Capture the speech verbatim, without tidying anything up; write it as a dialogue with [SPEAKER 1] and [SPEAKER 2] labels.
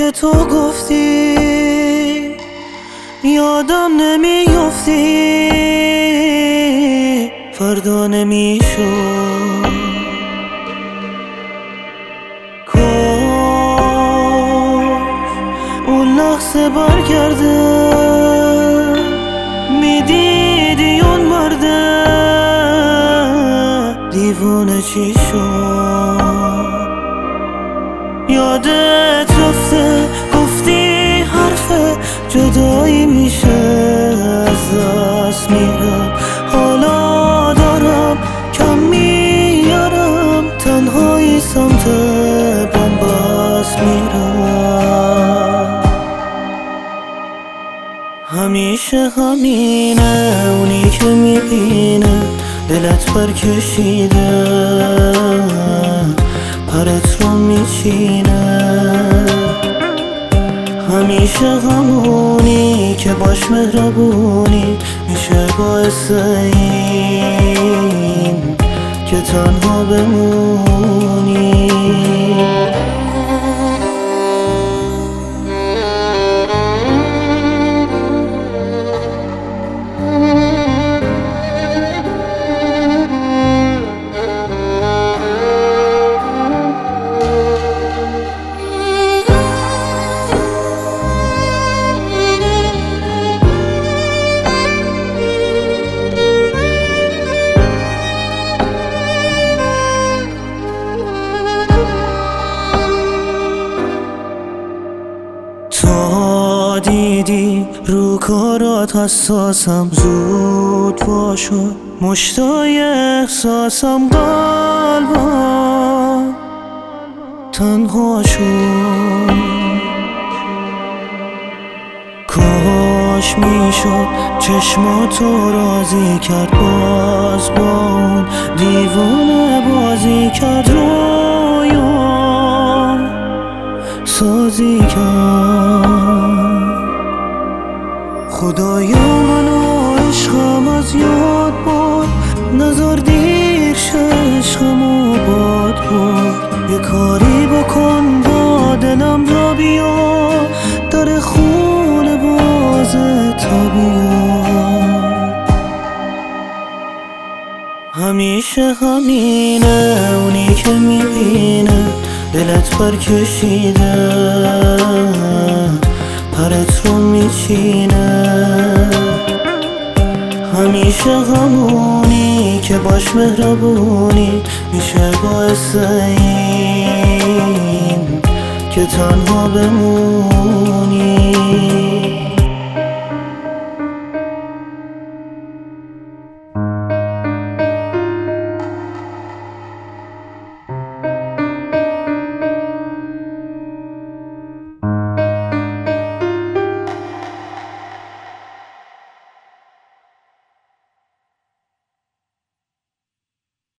[SPEAKER 1] که تو گفتی یادم نمیافتی، فردا نمیشد. کاش اون لحظه برگرده، میدیدی اون مرده دیوونه چی شد. یادت رفته گفتی حرف جدایی میشه، از دست میرم حالا دارم کم میارم، تنهایی سمت بنبست میرم. همیشه همینه، اونی که میبینه دلت برکشیده پرت رو میچینه. همیشه همونی که باش مهربونی میشه باعث این که تنها بمونی. تا دیدی رو کارات حساسم، زود باشو مشتای احساسم، قلبم تنها شد. کاش میشد چشماتو راضی کرد، باز با اون دیوونه بازی کرد، رویا سازی کرد. خدایا منو عشقم از یاد برد، نظر دیر عشقمو باد برد. یه کاری بکن با دلم را بیا، در خونه بازه تا بیا. همیشه همینه، اونی که میبینه دلت برکشیده پرت رو میچینه. همیشه همونی که باش مهربونی میشه باعث این که تنها بمونی.